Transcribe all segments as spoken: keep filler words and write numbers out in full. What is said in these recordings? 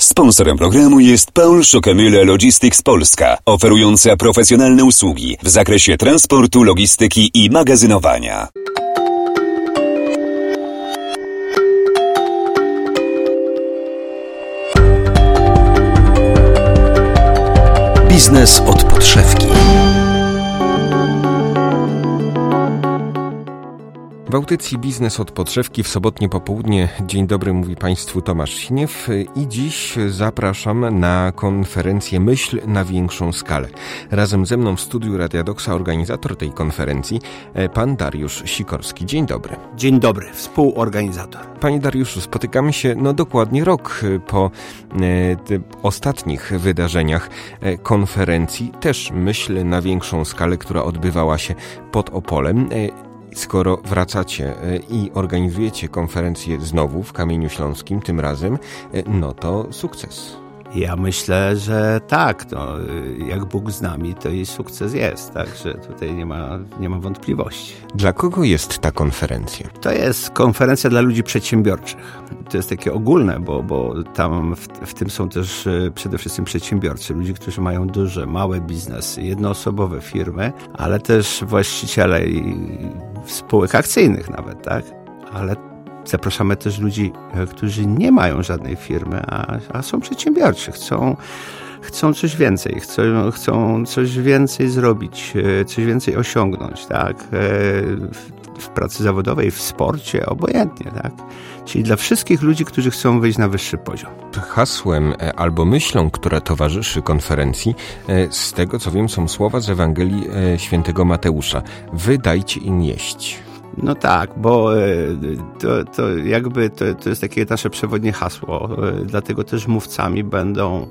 Sponsorem programu jest Paul Schockemühle Logistics Polska, oferująca profesjonalne usługi w zakresie transportu, logistyki i magazynowania. Biznes od podszewki. W audycji Biznes od podszewki w sobotnie popołudnie. Dzień dobry, mówi Państwu Tomasz Siniew i dziś zapraszam na konferencję Myśl na większą skalę. Razem ze mną w studiu Radia Doksa organizator tej konferencji, pan Dariusz Sikorski. Dzień dobry. Dzień dobry, współorganizator. Panie Dariuszu, spotykamy się no dokładnie rok po e, ostatnich wydarzeniach e, konferencji, też Myśl na większą skalę, która odbywała się pod Opolem. E, Skoro wracacie i organizujecie konferencję znowu w Kamieniu Śląskim, tym razem, no to sukces. Ja myślę, że tak, no, jak Bóg z nami, to i sukces jest, także tutaj nie ma, nie ma wątpliwości. Dla kogo jest ta konferencja? To jest konferencja dla ludzi przedsiębiorczych. To jest takie ogólne, bo, bo tam w, w tym są też przede wszystkim przedsiębiorcy, ludzie, którzy mają duże, małe biznesy, jednoosobowe firmy, ale też właściciele i spółek akcyjnych nawet, tak? Ale zapraszamy też ludzi, którzy nie mają żadnej firmy, a, a są przedsiębiorczy, chcą, chcą coś więcej, chcą, chcą coś więcej zrobić, coś więcej osiągnąć, tak? W, w pracy zawodowej, w sporcie, obojętnie, tak? Czyli dla wszystkich ludzi, którzy chcą wyjść na wyższy poziom. Hasłem albo myślą, która towarzyszy konferencji, z tego co wiem, są słowa z Ewangelii Świętego Mateusza. Wy dajcie im jeść. No tak, bo to, to jakby to, to jest takie nasze przewodnie hasło, dlatego też mówcami będą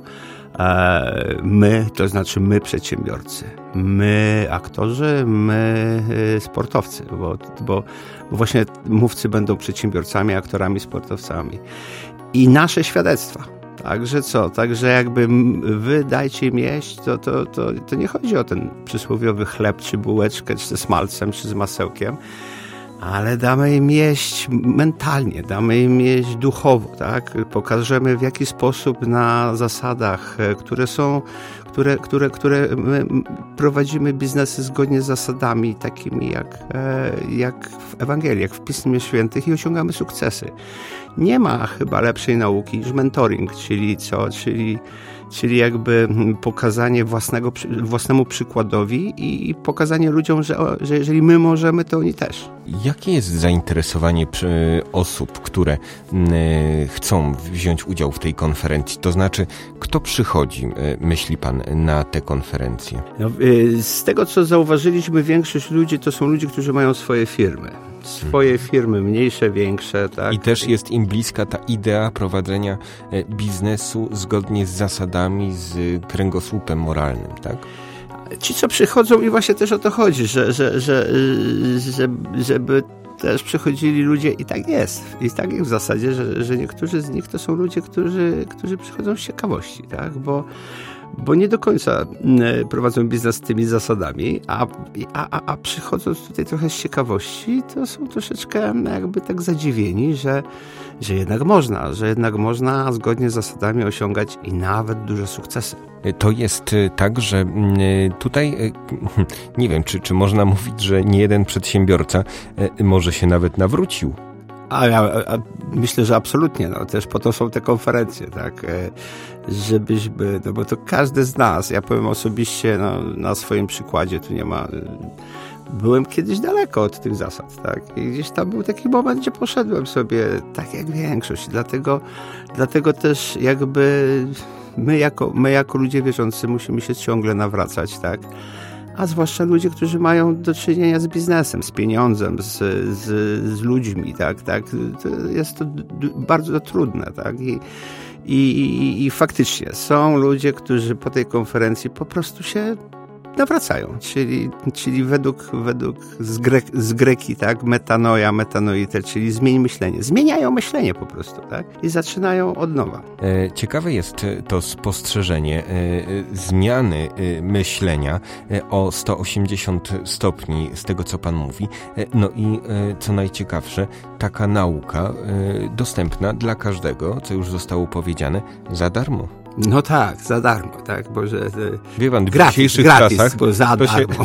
my, to znaczy my przedsiębiorcy, my aktorzy, my sportowcy, bo, bo, bo właśnie mówcy będą przedsiębiorcami, aktorami, sportowcami i nasze świadectwa. Także co? Także jakby wy dajcie im jeść, to, to, to, to nie chodzi o ten przysłowiowy chleb, czy bułeczkę, czy ze smalcem, czy z masełkiem, ale damy im jeść mentalnie, damy im jeść duchowo, tak? Pokażemy w jaki sposób na zasadach, które są, które, które, które my prowadzimy biznesy zgodnie z zasadami takimi jak, jak w Ewangelii, jak w Pismie Świętych i osiągamy sukcesy. Nie ma chyba lepszej nauki niż mentoring, czyli co? Czyli Czyli jakby pokazanie własnego, własnemu przykładowi i pokazanie ludziom, że, że jeżeli my możemy, to oni też. Jakie jest zainteresowanie osób, które chcą wziąć udział w tej konferencji? To znaczy, kto przychodzi, myśli pan, na tę konferencję? No, z tego, co zauważyliśmy, większość ludzi to są ludzie, którzy mają swoje firmy. Swoje firmy, mniejsze, większe, tak? I też jest im bliska ta idea prowadzenia biznesu zgodnie z zasadami, z kręgosłupem moralnym, tak? Ci, co przychodzą, i właśnie też o to chodzi, że, że, że, że, żeby też przychodzili ludzie, i tak jest, i tak jest w zasadzie, że, że niektórzy z nich to są ludzie, którzy, którzy przychodzą z ciekawości, tak? Bo Bo nie do końca prowadzą biznes z tymi zasadami, a, a, a przychodząc tutaj trochę z ciekawości, to są troszeczkę jakby tak zadziwieni, że, że jednak można, że jednak można zgodnie z zasadami osiągać i nawet duże sukcesy. To jest tak, że tutaj, nie wiem, czy, czy można mówić, że nie jeden przedsiębiorca może się nawet nawrócił. A ja a myślę, że absolutnie, no też po to są te konferencje, tak, żebyśmy, no bo to każdy z nas, ja powiem osobiście, no, na swoim przykładzie, tu nie ma, byłem kiedyś daleko od tych zasad, tak, i gdzieś tam był taki moment, gdzie poszedłem sobie, tak jak większość, dlatego, dlatego też jakby my jako, my jako ludzie wierzący musimy się ciągle nawracać, tak, a zwłaszcza ludzie, którzy mają do czynienia z biznesem, z pieniądzem, z, z, z ludźmi, tak, tak, to jest to d- bardzo trudne, tak, i, i, i, i faktycznie są ludzie, którzy po tej konferencji po prostu się nawracają, czyli, czyli według, według z, Gre, z greki, tak, metanoia, metanoite, czyli zmień myślenie. Zmieniają myślenie po prostu, tak, i zaczynają od nowa. Ciekawe jest to spostrzeżenie zmiany myślenia o sto osiemdziesiąt stopni z tego, co pan mówi. No i co najciekawsze, taka nauka dostępna dla każdego, co już zostało powiedziane, za darmo. No tak, za darmo, tak, bo że... Wie pan, w gratis, dzisiejszych gratis, czasach... bo za darmo. Się,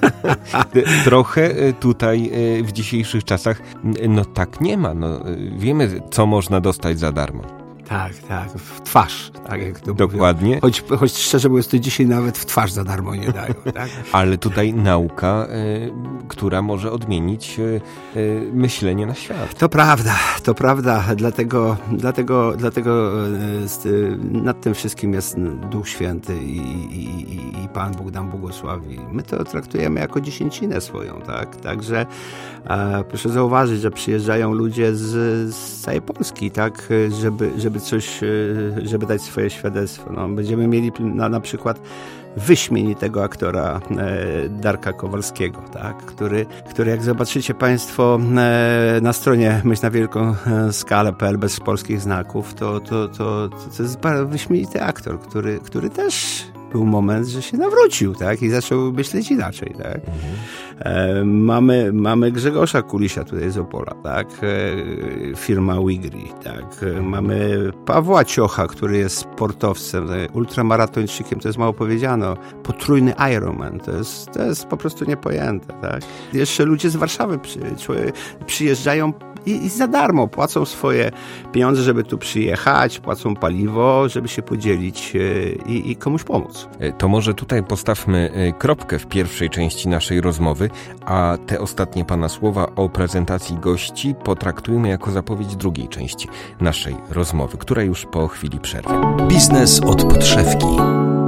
trochę tutaj w dzisiejszych czasach, no tak nie ma. No, wiemy, co można dostać za darmo. Tak, tak, w twarz, tak jak to Dokładnie. Mówią. Choć, choć szczerze mówiąc, to dzisiaj nawet w twarz za darmo nie dają, tak? Ale tutaj nauka, y, która może odmienić y, y, myślenie na świat. To prawda, to prawda, dlatego, dlatego, dlatego y, nad tym wszystkim jest Duch Święty i, i, i Pan Bóg nam błogosławi. My to traktujemy jako dziesięcinę swoją, tak? Także e, proszę zauważyć, że przyjeżdżają ludzie z, z całej Polski, tak? Żeby, żeby coś, żeby dać swoje świadectwo. No, będziemy mieli na, na przykład wyśmienitego aktora e, Darka Kowalskiego, tak? który, który jak zobaczycie Państwo e, na stronie myśl na wielką skalę kropka p l bez polskich znaków, to, to, to, to, to jest bardzo wyśmienity aktor, który, który też był moment, że się nawrócił, tak? I zaczął myśleć inaczej, tak? Mhm. E, mamy, mamy Grzegorza Kulisia tutaj z Opola, tak? E, firma Wigri, tak? E, mamy Pawła Ciocha, który jest sportowcem, ultramaratończykiem, to jest mało powiedziano. Potrójny Ironman, to jest, to jest po prostu niepojęte, tak? Jeszcze ludzie z Warszawy przy, przyjeżdżają i, i za darmo płacą swoje pieniądze, żeby tu przyjechać, płacą paliwo, żeby się podzielić i, i komuś pomóc. To może tutaj postawmy kropkę w pierwszej części naszej rozmowy, a te ostatnie pana słowa o prezentacji gości potraktujmy jako zapowiedź drugiej części naszej rozmowy, która już po chwili przerwy. Biznes od podszewki.